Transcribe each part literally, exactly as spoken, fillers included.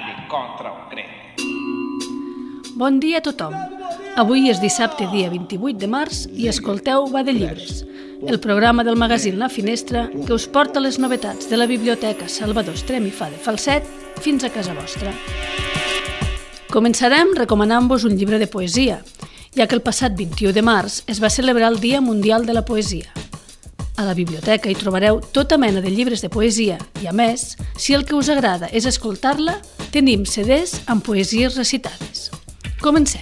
battaglie contra un grande. Bon dia a tothom. Avui és dissabte, dia vint-i-vuit de març, i escolteu Va de Llibres, el programa del magazín La Finestra que us porta les novetats de la Biblioteca Salvador Estrem i Fa de Falset fins a casa vostra. Començarem recomanant-vos un llibre de poesia, ja que el passat vint-i-u de març es va celebrar el Dia Mundial de la Poesia. A la biblioteca hi trobareu tota mena de llibres de poesia i, a més, si el que us agrada és escoltar-la, tenim C Ds amb poesies recitades. Comencem.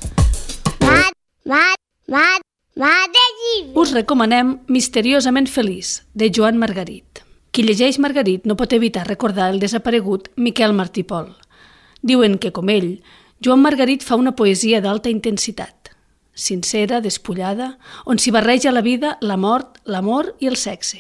Va, va, va, va de llibres. Us recomanem Misteriosament feliç, de Joan Margarit. Qui llegeix Margarit no pot evitar recordar el desaparegut Miquel Martí Pol. Diuen que, com ell, Joan Margarit fa una poesia d'alta intensitat, sincera, despullada, on s'hi barreja la vida, la mort, l'amor i el sexe.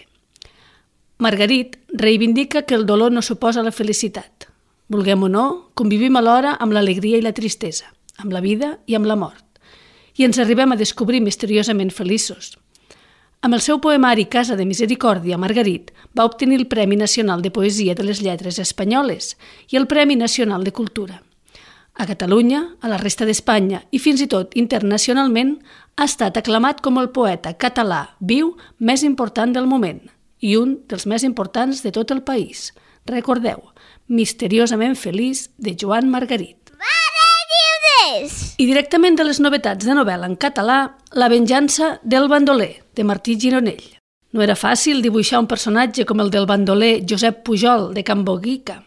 Margarit reivindica que el dolor no suposa la felicitat. Vulguem o no, convivim alhora amb l'alegria i la tristesa, amb la vida i amb la mort. I ens arribem a descobrir misteriosament feliços. Amb el seu poemari Casa de Misericòrdia, Margarit va obtenir el Premi Nacional de Poesia de les Lletres Espanyoles i el Premi Nacional de Cultura. A Catalunya, a la resta d'Espanya i fins i tot internacionalment, ha estat aclamat com el poeta català viu més important del moment i un dels més importants de tot el país. Recordeu, Misteriosament feliç, de Joan Margarit. Va de llibres. I directament de les novetats de novel·la en català, La venjança del bandoler, de Martí Gironell. No era fàcil dibuixar un personatge com el del bandoler Josep Pujol, de Can Boguica.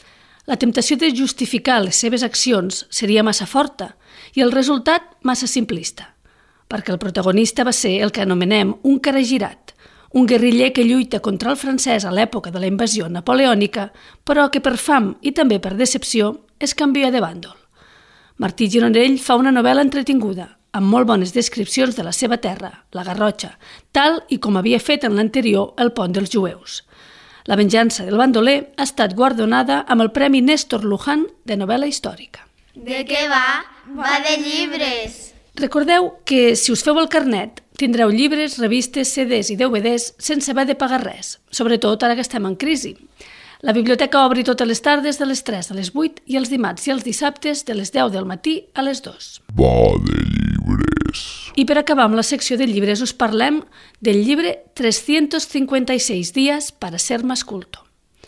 La temptació de justificar les seves accions seria massa forta i el resultat massa simplista, perquè el protagonista va ser el que anomenem un caragirat, un guerriller que lluita contra el francès a l'època de la invasió napoleònica, però que per fam i també per decepció es canvia de bàndol. Martí Gironell fa una novel·la entretinguda, amb molt bones descripcions de la seva terra, la Garrotxa, tal i com havia fet en l'anterior El pont dels jueus. La venjança del bandoler ha estat guardonada amb el Premi Néstor Luján de novel·la històrica. De què va? Va de llibres. Recordeu que, si us feu el carnet, tindreu llibres, revistes, C Ds i D V Ds sense haver de pagar res, sobretot ara que estem en crisi. La biblioteca obri totes les tardes de les tres a les vuit i els dimarts i els dissabtes de les deu del matí a les dues. Va de llibres. I per acabar amb la secció de llibres us parlem del llibre trescientos cincuenta y seis días para ser más culto.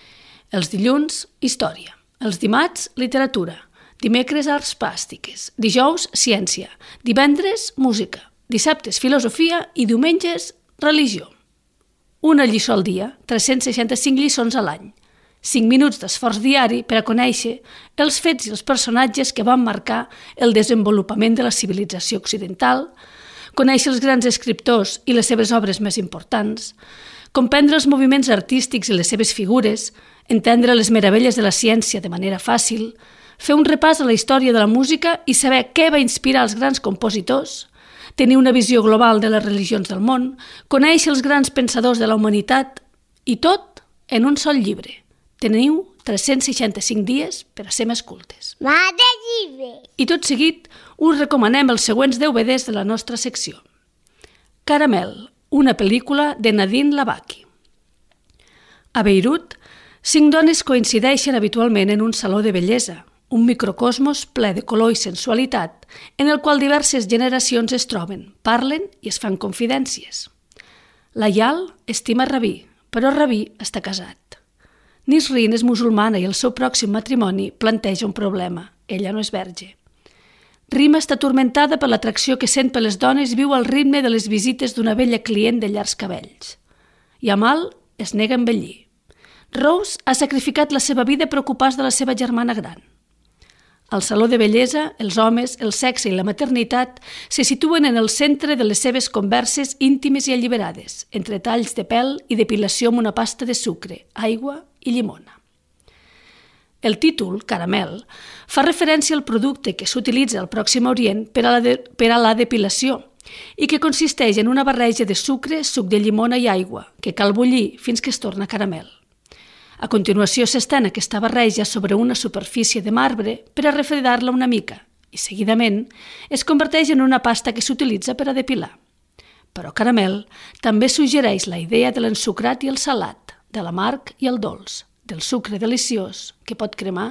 Els dilluns, història. Els dimarts, literatura. Dimecres, arts plàstiques. Dijous, ciència. Divendres, música. Dissabtes, filosofia i diumenges, religió. Una lliçó al dia, tres-cents seixanta-cinc lliçons a l'any. cinc minuts d'esforç diari per a conèixer els fets i els personatges que van marcar el desenvolupament de la civilització occidental, conèixer els grans escriptors i les seves obres més importants, comprendre els moviments artístics i les seves figures, entendre les meravelles de la ciència de manera fàcil, fer un repàs a la història de la música i saber què va inspirar els grans compositors, tenir una visió global de les religions del món, conèixer els grans pensadors de la humanitat i tot en un sol llibre. Teniu tres-cents seixanta-cinc dies per a ser més cultes. Va de llibres. I tot seguit us recomanem els següents D V Ds de la nostra secció. Caramel, una pel·lícula de Nadine Labaki. A Beirut, cinc dones coincideixen habitualment en un saló de bellesa, un microcosmos ple de color i sensualitat, en el qual diverses generacions es troben, parlen i es fan confidències. La Yal estima Rabí, però Rabí està casat. Nisrin és musulmana i el seu pròxim matrimoni planteja un problema. Ella no és verge. Rima està atormentada per l'atracció que sent per les dones i viu al ritme de les visites d'una vella client de llargs cabells. I Amal es nega a envellir. Rose ha sacrificat la seva vida per ocupar-se de la seva germana gran. Al saló de bellesa, els homes, el sexe i la maternitat se situen en el centre de les seves converses íntimes i alliberades, entre talls de pèl i depilació amb una pasta de sucre, aigua i llimona. El títol, Caramel, fa referència al producte que s'utilitza al Pròxim Orient per a la, de, per a la depilació i que consisteix en una barreja de sucre, suc de llimona i aigua, que cal bullir fins que es torna caramel. A continuació s'estén aquesta barreja sobre una superfície de marbre per a refredar-la una mica i, seguidament, es converteix en una pasta que s'utilitza per a depilar. Però Caramel també suggereix la idea de l'ensucrat i el salat, de l'amarg i el dolç, del sucre deliciós que pot cremar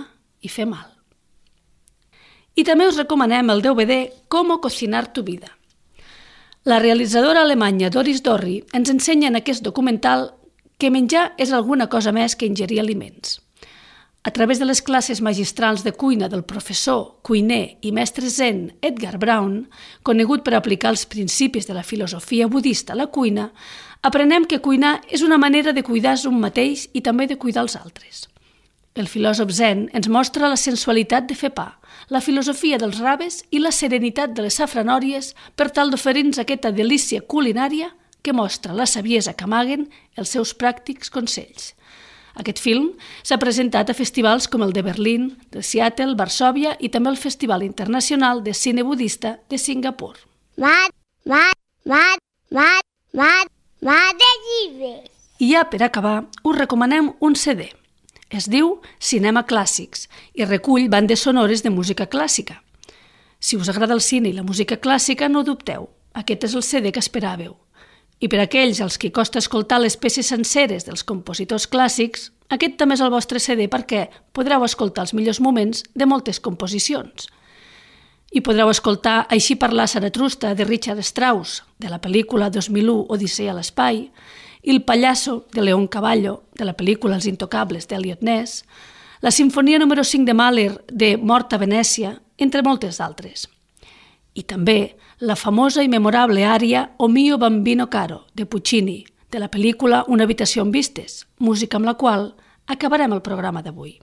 i fer mal. I també us recomanem el D V D Cómo cocinar tu vida. La realitzadora alemanya Doris Dorry ens ensenya en aquest documental que menjar és alguna cosa més que ingerir aliments. A través de les classes magistrals de cuina del professor, cuiner i mestre zen Edgar Brown, conegut per aplicar els principis de la filosofia budista a la cuina, aprenem que cuinar és una manera de cuidar-se un mateix i també de cuidar els altres. El filòsof zen ens mostra la sensualitat de fer pa, la filosofia dels raves i la serenitat de les safranòries per tal d'oferir-nos aquesta delícia culinària que mostra la saviesa que amaguen els seus pràctics consells. Aquest film s'ha presentat a festivals com el de Berlín, de Seattle, Varsòvia i també el Festival Internacional de Cine Budista de Singapur. Mat, mat, mat, mat, mat, mat de llibres. I ja per acabar, us recomanem un C D. Es diu Cinema Clàssics i recull bandes sonores de música clàssica. Si us agrada el cine i la música clàssica, no dubteu, aquest és el C D que esperàveu. I per aquells als qui costa escoltar les peces senceres dels compositors clàssics, aquest també és el vostre C D perquè podreu escoltar els millors moments de moltes composicions. I podreu escoltar Així parlar Zaratrusta de Richard Strauss, de la pel·lícula dos mil u Odissea a l'espai, i El pallasso de León Cavallo, de la pel·lícula Els intocables d'Eliot Ness, la Sinfonia número cinc de Mahler de Mort a Venècia, entre moltes altres. I també la famosa i memorable ària O mio bambino caro, de Puccini, de la pel·lícula Una habitació amb vistes, música amb la qual acabarem el programa d'avui.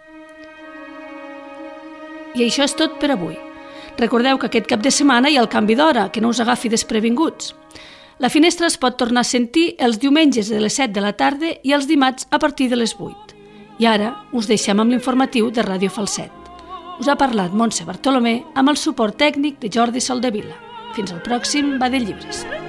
I això és tot per avui. Recordeu que aquest cap de setmana hi ha el canvi d'hora, que no us agafi desprevinguts. La finestra es pot tornar a sentir els diumenges de les set de la tarda i els dimarts a partir de les vuit. I ara us deixem amb l'informatiu de Ràdio Falset. Us ha parlat Montse Bartolomé amb el suport tècnic de Jordi Soldevila. Fins al pròxim Va de Llibres.